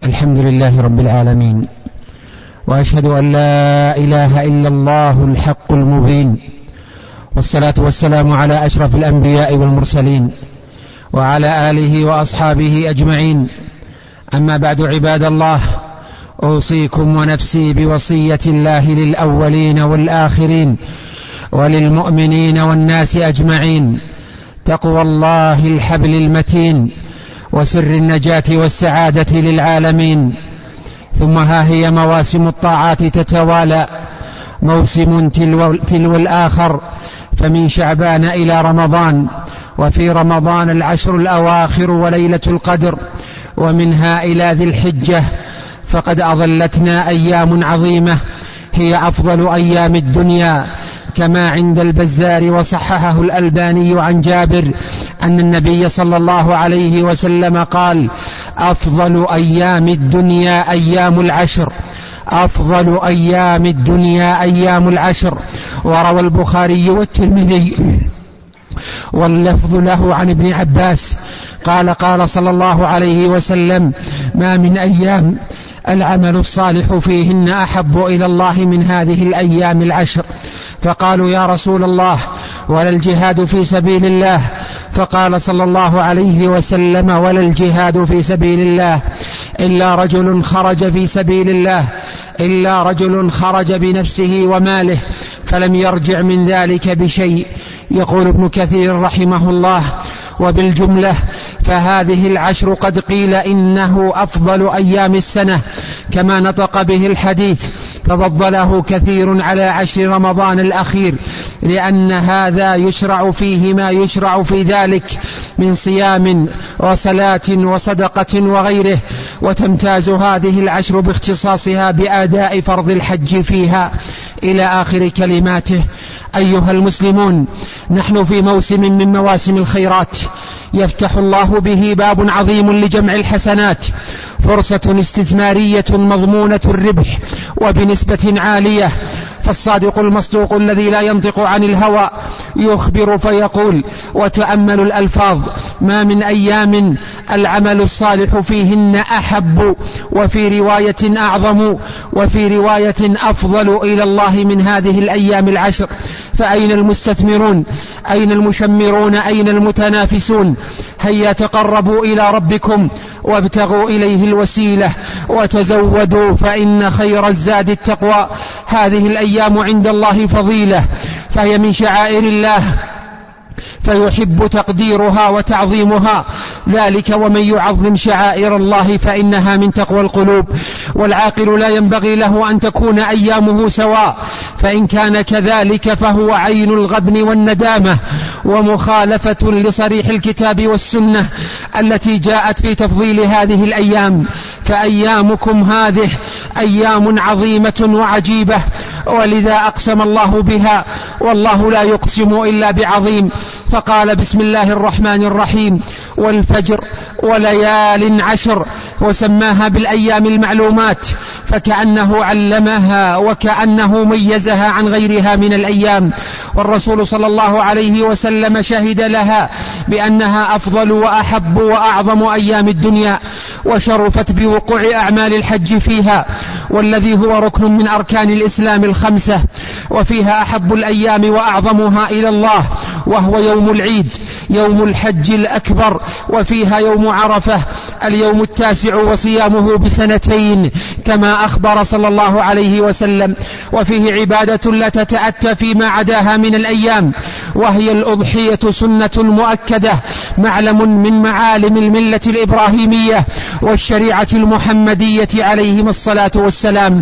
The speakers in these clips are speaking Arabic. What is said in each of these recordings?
الحمد لله رب العالمين، وأشهد أن لا إله إلا الله الحق المبين، والصلاة والسلام على أشرف الأنبياء والمرسلين وعلى آله وأصحابه أجمعين. أما بعد، عباد الله، أوصيكم ونفسي بوصية الله للأولين والآخرين وللمؤمنين والناس أجمعين: تقوى الله الحبل المتين وسر النجاة والسعادة للعالمين. ثم ها هي مواسم الطاعات تتوالى، موسم تلو الآخر، فمن شعبان إلى رمضان، وفي رمضان العشر الأواخر وليلة القدر، ومنها إلى ذي الحجة. فقد أظلتنا أيام عظيمة هي أفضل أيام الدنيا، كما عند البزار وصححه الألباني عن جابر أن النبي صلى الله عليه وسلم قال: أفضل أيام الدنيا أيام العشر، أفضل أيام الدنيا أيام العشر. وروى البخاري والترمذي واللفظ له عن ابن عباس قال: قال صلى الله عليه وسلم: ما من أيام العمل الصالح فيهن أحب إلى الله من هذه الأيام العشر. فقالوا: يا رسول الله، ولا الجهاد في سبيل الله؟ فقال صلى الله عليه وسلم: ولا الجهاد في سبيل الله إلا رجل خرج في سبيل الله، إلا رجل خرج بنفسه وماله فلم يرجع من ذلك بشيء. يقول ابن كثير رحمه الله: وبالجملة فهذه العشر قد قيل إنه أفضل أيام السنة كما نطق به الحديث، ففضله كثير على عشر رمضان الأخير، لأن هذا يشرع فيه ما يشرع في ذلك من صيام وصلاة وصدقة وغيره. وتمتاز هذه العشر باختصاصها بأداء فرض الحج فيها، إلى آخر كلماته. أيها المسلمون، نحن في موسم من مواسم الخيرات يفتح الله به باب عظيم لجمع الحسنات، فرصة استثمارية مضمونة الربح وبنسبة عالية. فالصادق المصدوق الذي لا ينطق عن الهوى يخبر فيقول، وتأمل الألفاظ: ما من أيام العمل الصالح فيهن أحب، وفي رواية أعظم، وفي رواية أفضل إلى الله من هذه الأيام العشر. فأين المستثمرون؟ أين المشمرون؟ أين المتنافسون؟ هيا تقربوا إلى ربكم وابتغوا إليه الوسيلة وتزودوا، فإن خير الزاد التقوى. هذه الأيام عند الله فضيلة، فهي من شعائر الله، فيحب تقديرها وتعظيمها، ذلك ومن يعظم شعائر الله فإنها من تقوى القلوب. والعاقل لا ينبغي له أن تكون أيامه سواء، فإن كان كذلك فهو عين الغبن والندامة ومخالفة لصريح الكتاب والسنة التي جاءت في تفضيل هذه الأيام. فأيامكم هذه أيام عظيمة وعجيبة، ولذا أقسم الله بها، والله لا يقسم إلا بعظيم. فقال: بسم الله الرحمن الرحيم: والفجر وليال عشر، وسماها بالأيام المعلومات، فكأنه علمها وكأنه ميزها عن غيرها من الأيام. والرسول صلى الله عليه وسلم شهد لها بأنها أفضل وأحب وأعظم أيام الدنيا، وشرفت بوقوع أعمال الحج فيها، والذي هو ركن من أركان الإسلام الخمسة. وفيها أحب الأيام وأعظمها إلى الله، وهو يوم العيد، يوم الحج الأكبر. وفيها يوم عرفة اليوم التاسع، وصيامه بسنتين كما أخبر صلى الله عليه وسلم. وفيه عبادة لا تتأتى فيما عداها من الأيام، وهي الأضحية، سنة مؤكدة، معلم من معالم الملة الإبراهيمية والشريعة المحمدية عليهم الصلاة والسلام.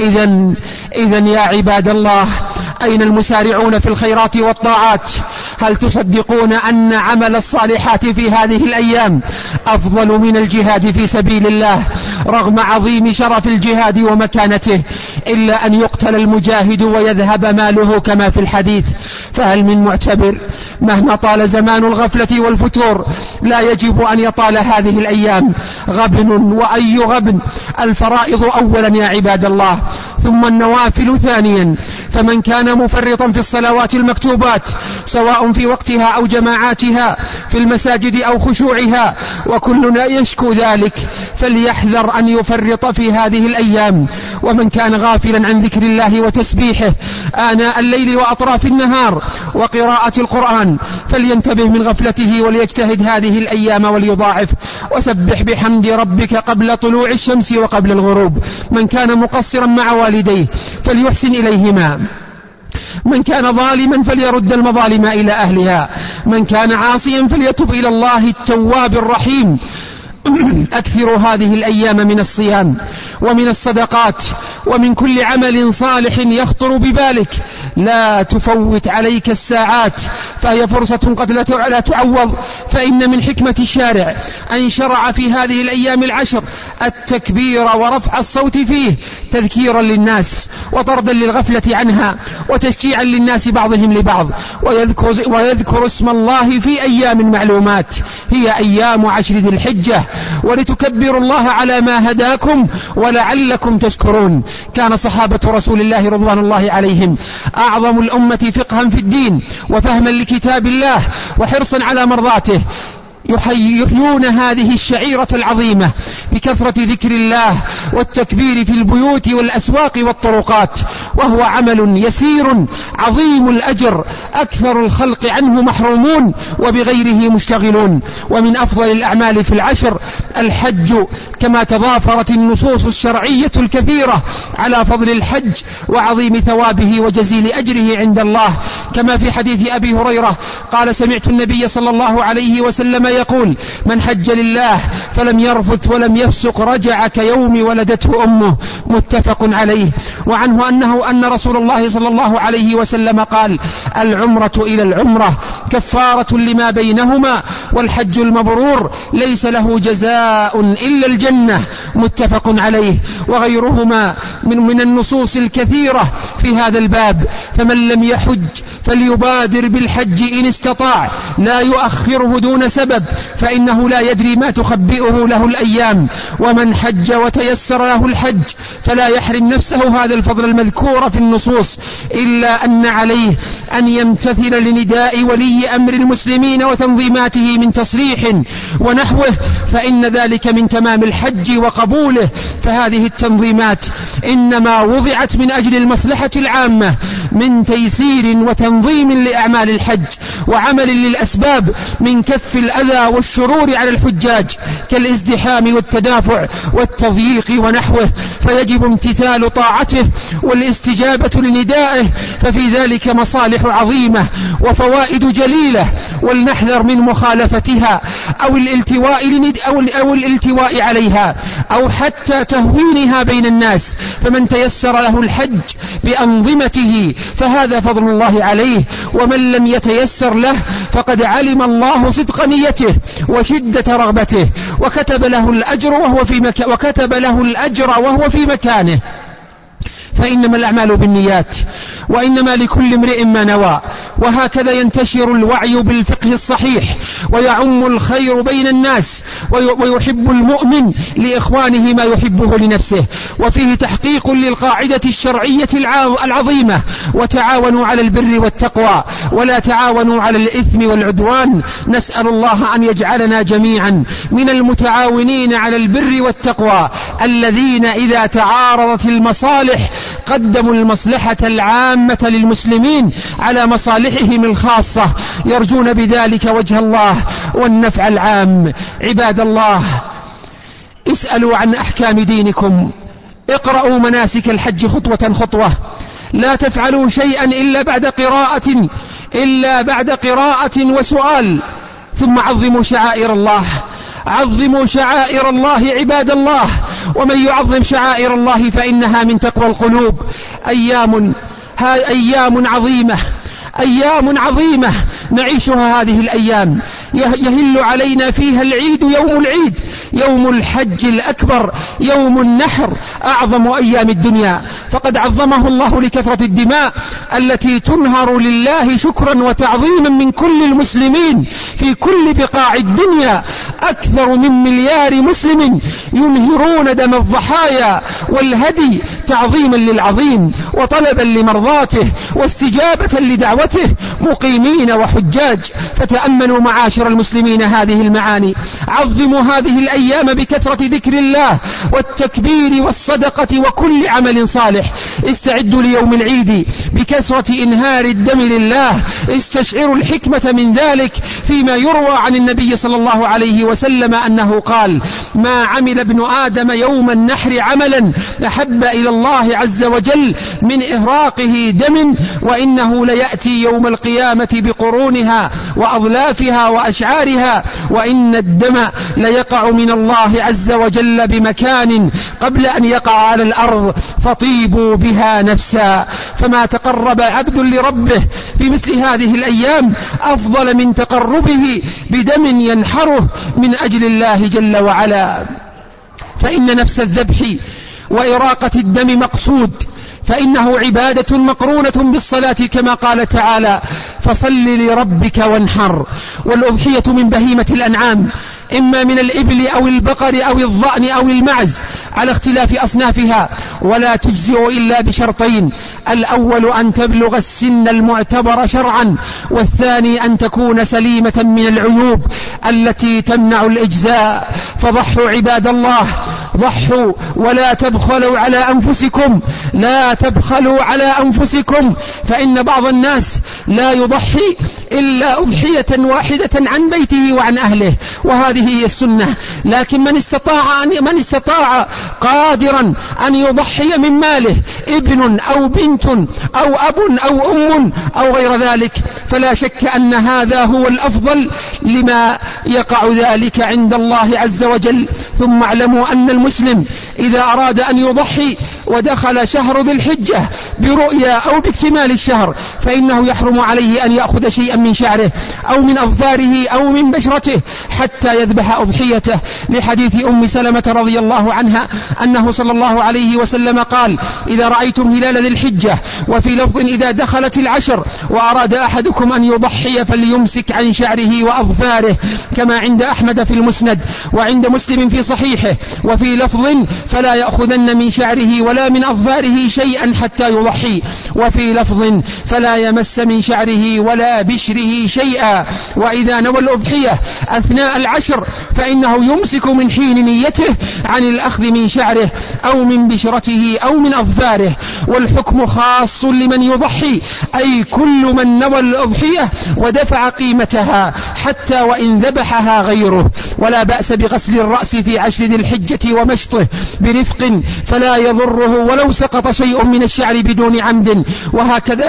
إذن يا عباد الله، أين المسارعون في الخيرات والطاعات؟ هل تصدقون أن عمل الصالحات في هذه الأيام أفضل من الجهاد في سبيل الله، رغم عظيم شرف الجهاد ومكانته، إلا أن يقتل المجاهد ويذهب ماله كما في الحديث؟ فهل من معتبر؟ مهما طال زمان الغفلة والفتور لا يجب أن يطال هذه الأيام. غبن، وأي غبن! الفرائض أولا يا عباد الله، ثم النوافل ثانيا، فمن كان مفرطا في الصلوات المكتوبات سواء في وقتها أو جماعاتها في المساجد أو خشوعها، وكلنا يشكو ذلك، فليحذر أن يفرط في هذه الأيام. ومن كان غافلا عن ذكر الله وتسبيحه آناء الليل وأطراف النهار وقراءة القرآن فلينتبه من غفلته وليجتهد هذه الأيام وليضاعف. وسبح بحمد ربك قبل طلوع الشمس وقبل الغروب. من كان مقصرا مع والديه فليحسن إليهما، من كان ظالما فليرد المظالم إلى أهلها، من كان عاصيا فليتب إلى الله التواب الرحيم. أكثر هذه الأيام من الصيام ومن الصدقات ومن كل عمل صالح يخطر ببالك. لا تفوت عليك الساعات، فهي فرصة قد لا تعوض. فإن من حكمة الشارع أن شرع في هذه الأيام العشر التكبير ورفع الصوت فيه تذكيرا للناس وطردا للغفلة عنها وتشجيعا للناس بعضهم لبعض. ويذكر اسم الله في أيام معلومات هي أيام عشر ذي الحجة، ولتكبروا الله على ما هداكم ولعلكم تشكرون. كان صحابة رسول الله رضوان الله عليهم أعظم الأمة فقها في الدين وفهما لكتاب الله وحرصا على مرضاته، يحيون هذه الشعيرة العظيمة بكثرة ذكر الله والتكبير في البيوت والأسواق والطرقات، وهو عمل يسير عظيم الأجر أكثر الخلق عنه محرومون وبغيره مشتغلون. ومن أفضل الأعمال في العشر الحج، كما تضافرت النصوص الشرعية الكثيرة على فضل الحج وعظيم ثوابه وجزيل أجره عند الله، كما في حديث أبي هريرة قال: سمعت النبي صلى الله عليه وسلم يقول: من حج لله فلم يرفث ولم يفسق رجع كيوم ولدته أمه، متفق عليه. وعنه أن رسول الله صلى الله عليه وسلم قال: العمرة إلى العمرة كفارة لما بينهما، والحج المبرور ليس له جزاء إلا الجنة، متفق عليه. وغيرهما من النصوص الكثيرة في هذا الباب. فمن لم يحج فليبادر بالحج إن استطاع، لا يؤخره دون سبب، فإنه لا يدري ما تخبئه له الأيام. ومن حج وتيسر له الحج فلا يحرم نفسه هذا الفضل المذكور في النصوص، إلا أن عليه أن يمتثل لنداء ولي أمر المسلمين وتنظيماته من تصريح ونحوه، فإن ذلك من تمام الحج وقبوله. فهذه التنظيمات إنما وضعت من أجل المصلحة العامة من تيسير وتنظيم لأعمال الحج وعمل للأسباب من كف الأذى والشرور على الحجاج كالازدحام والتدافع والتضييق ونحوه، فيجب امتثال طاعته والاستجابة لندائه، ففي ذلك مصالح عظيمة وفوائد جليلة، ولنحذر من مخالفتها أو الالتواء عليها أو حتى تهوينها بين الناس. فمن تيسر له الحج بأنظمته فهذا فضل الله عليه، ومن لم يتيسر له فقد علم الله صدق نيته وشدة رغبته وكتب له الأجر وهو في مكانه. فإنما الأعمال بالنيات وإنما لكل امرئ ما نوى. وهكذا ينتشر الوعي بالفقه الصحيح ويعم الخير بين الناس، ويحب المؤمن لإخوانه ما يحبه لنفسه. وفيه تحقيق للقاعدة الشرعية العظيمة: وتعاونوا على البر والتقوى ولا تعاونوا على الإثم والعدوان. نسأل الله أن يجعلنا جميعا من المتعاونين على البر والتقوى الذين إذا تعارضت المصالح قدموا المصلحة العامة للمسلمين على مصالحهم الخاصة، يرجون بذلك وجه الله والنفع العام. عباد الله، اسألوا عن أحكام دينكم، اقرأوا مناسك الحج خطوة خطوة، لا تفعلوا شيئا إلا بعد قراءة وسؤال. ثم عظموا شعائر الله، عظموا شعائر الله عباد الله، ومن يعظم شعائر الله فإنها من تقوى القلوب. أيام عظيمة نعيشها هذه الأيام، يهل علينا فيها العيد، يوم العيد، يوم الحج الأكبر، يوم النحر، أعظم أيام الدنيا، فقد عظمه الله لكثرة الدماء التي تنهر لله شكرا وتعظيما من كل المسلمين في كل بقاع الدنيا. أكثر من 1 مليار مسلم ينهرون دم الضحايا والهدي وتعظيما للعظيم وطلبا لمرضاته واستجابة لدعوته مقيمين وحجاج. فتأملوا معاشر المسلمين هذه المعاني، عظموا هذه الأيام بكثرة ذكر الله والتكبير والصدقة وكل عمل صالح. استعدوا ليوم العيد بكثرة إنهار الدم لله. استشعروا الحكمة من ذلك فيما يروى عن النبي صلى الله عليه وسلم أنه قال: ما عمل ابن آدم يوم النحر عملا أحب إلى الله عز وجل من إهراقه دم، وإنه ليأتي يوم القيامة بقرونها وأظلافها وأشعارها، وإن الدم ليقع من الله عز وجل بمكان قبل أن يقع على الأرض، فطيبوا بها نفسا. فما تقرب عبد لربه في مثل هذه الأيام أفضل من تقربه بدم ينحره من أجل الله جل وعلا. فإن نفس الذبح وإراقة الدم مقصود، فإنه عبادة مقرونة بالصلاة كما قال تعالى: فصل لربك وانحر. والأضحية من بهيمة الأنعام، إما من الإبل أو البقر أو الضأن أو المعز على اختلاف أصنافها، ولا تجزئ إلا بشرطين: الأول أن تبلغ السن المعتبر شرعا، والثاني أن تكون سليمة من العيوب التي تمنع الإجزاء. فضحوا عباد الله، ضحوا ولا تبخلوا على أنفسكم، لا تبخلوا على أنفسكم، فإن بعض الناس لا يضحي إلا أضحية واحدة عن بيته وعن أهله، وهذه هي السنة. لكن من استطاع قادرا أن يضحي من ماله، ابن أو بنت أو أب أو أم أو غير ذلك، فلا شك أن هذا هو الأفضل لما يقع ذلك عند الله عز وجل. ثم اعلموا أن المسلم إذا أراد أن يضحي ودخل شهر ذي الحجة برؤيا أو باكتمال الشهر، فإنه يحرم عليه أن يأخذ شيئا من شعره أو من أظفاره أو من بشرته حتى يذبح أضحيته، لحديث أم سلمة رضي الله عنها أنه صلى الله عليه وسلم قال: إذا رأيتم هلال ذي الحجة، وفي لفظ: إذا دخلت العشر وأراد أحدكم أن يضحي فليمسك عن شعره وأظفاره، كما عند أحمد في المسند، وعند مسلم في صحيحه، وفي لفظ: فلا يأخذن من شعره ولا من أظفاره شيئا حتى يضحي، وفي لفظ: فلا يمس من شعره ولا بشره شيئا. وإذا نوى الأضحية أثناء العشر فإنه يمسك من حين نيته عن الأخذ من شعره أو من بشرته أو من أظفاره. والحكم خاص لمن يضحي، أي كل من نوى الأضحية ودفع قيمتها حتى وإن ذبحها غيره. ولا بأس بغسل الرأس في عشر ذي الحجة ومشطه برفق فلا يضره ولو سقط شيء من الشعر بدون عمد. وهكذا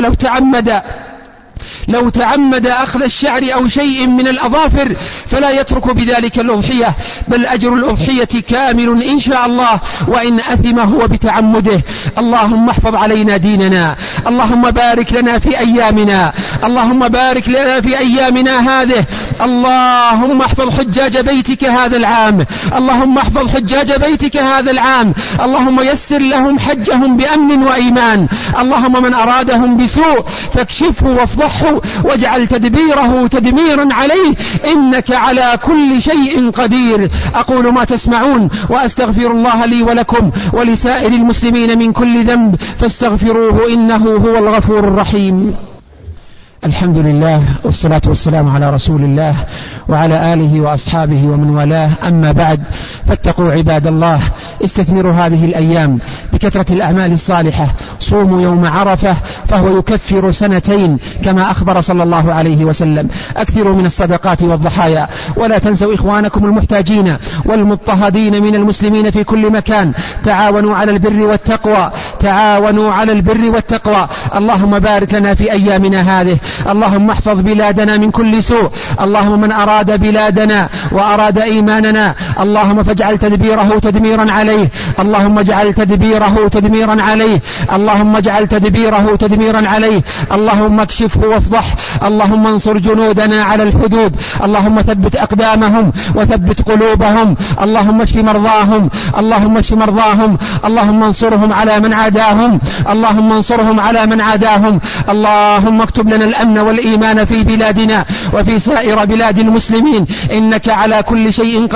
لو تعمد أخذ الشعر أو شيء من الأظافر فلا يترك بذلك الأضحية، بل أجر الأضحية كامل إن شاء الله، وإن أثم هو بتعمده. اللهم احفظ علينا ديننا، اللهم بارك لنا في أيامنا، اللهم بارك لنا في أيامنا هذه. اللهم احفظ حجاج بيتك هذا العام، اللهم احفظ حجاج بيتك هذا العام، اللهم يسر لهم حجهم بأمن وإيمان. اللهم من أرادهم بسوء فاكشفه وافضحه واجعل تدبيره تدميرا عليه، إنك على كل شيء قدير. أقول ما تسمعون وأستغفر الله لي ولكم ولسائر المسلمين من كل ذنب فاستغفروه إنه هو الغفور الرحيم. الحمد لله والصلاة والسلام على رسول الله وعلى آله وأصحابه ومن والاه. أما بعد، فاتقوا عباد الله، استثمروا هذه الأيام بكثرة الأعمال الصالحة. صوموا يوم عرفة فهو يكفر سنتين كما أخبر صلى الله عليه وسلم. أكثروا من الصدقات والضحايا، ولا تنسوا إخوانكم المحتاجين والمضطهدين من المسلمين في كل مكان. تعاونوا على البر والتقوى، تعاونوا على البر والتقوى. اللهم بارك لنا في أيامنا هذه، اللهم احفظ بلادنا من كل سوء. اللهم من أراد بلادنا وأراد إيماننا اللهم فاجعل تدبيره تدميرا عليه، اللهم اجعل تدبيره تدميرا عليه، اللهم اجعل تدبيره تدميرا عليه. اللهم اكشفه وافضح، اللهم انصر جنودنا على الحدود، اللهم ثبت أقدامهم وثبت قلوبهم، اللهم اشف مرضاهم، اللهم اشف مرضاهم، اللهم انصرهم على من عاداهم، اللهم انصرهم على من عاداهم. اللهم اكتب لنا الأمن والإيمان في بلادنا وفي سائر بلاد المسلمين، إنك على كل شيء قدير.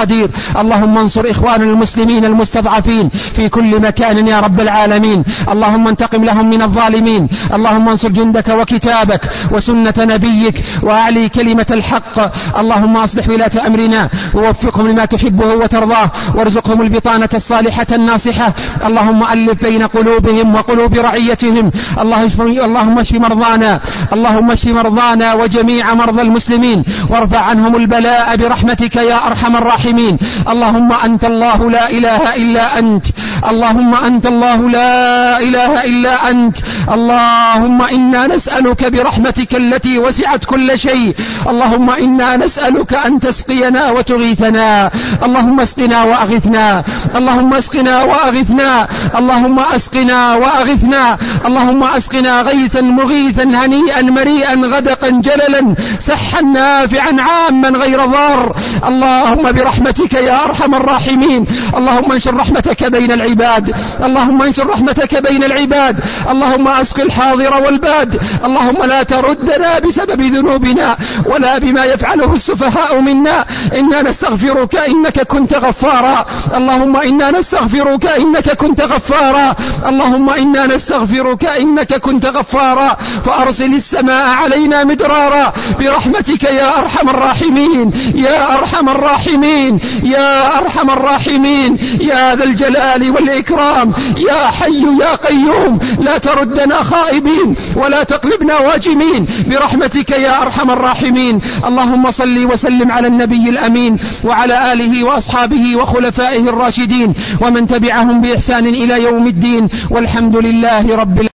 اللهم انصر إخواننا المسلمين المستضعفين في كل مكان يا رب العالمين. اللهم انتقم لهم من الظالمين. اللهم انصر جندك وكتابك وسنة نبيك وأعلي كلمة الحق. اللهم أصلح ولاة أمرنا ووفقهم لما تحبه وترضاه وارزقهم البطانة الصالحة الناصحة. اللهم ألف بين قلوبهم وقلوب رعيتهم. اللهم اشف مرضانا، اللهم اشف مرضانا وجميع مرضى المسلمين وارفع عنهم البلاء برحمتك يا أرحم الراحمين. اللهم أنت الله لا إله إلا أنت، اللهم أنت الله لا إله إلا أنت. اللهم إنا نسألك برحمتك التي وسعت كل شيء، اللهم إنا نسألك أن تسقينا وتغيثنا. اللهم اسقنا وأغثنا، اللهم اسقنا وأغثنا، اللهم اسقنا وأغثنا، اللهم اسقنا غيثا مغيثا هنيئا مريئا غدقا جللا سحا نافعا عاما غير ضار. اللهم برحمتك يا أرحم الراحمين. اللهم انشر رحمتك بين العباد، اللهم انشر رحمتك بين العباد. اللهم اسق الحاضر والباد. اللهم لا تردنا بسبب ذنوبنا ولا بما يفعله السفهاء منا. إنا نستغفرك إنك كنت غفارا، اللهم إنا نستغفرك إنك كنت غفارا، اللهم إنا نستغفرك إنك كنت غفارا. فأرسل السماء علينا مدرارا برحمتك يا أرحم الراحمين، يا أرحم الراحمين، يا أرحم الراحمين، يا ذا الجلال والإكرام، يا حي يا قيوم. لا تردنا خائبين ولا تقلبنا واجمين برحمتك يا أرحم الراحمين. اللهم صل وسلم على النبي الأمين وعلى آله وأصحابه وخلفائه الراشدين ومن تبعهم بإحسان إلى يوم الدين، والحمد لله رب العالمين.